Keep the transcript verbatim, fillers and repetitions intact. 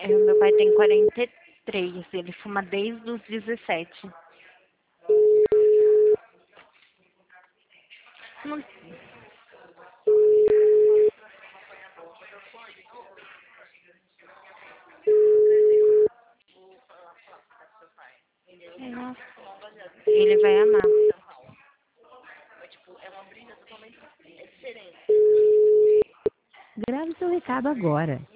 É, meu pai tem quarenta e três, ele fuma desde os dezessete. Não- Nossa, ele vai amar. Grave seu recado agora.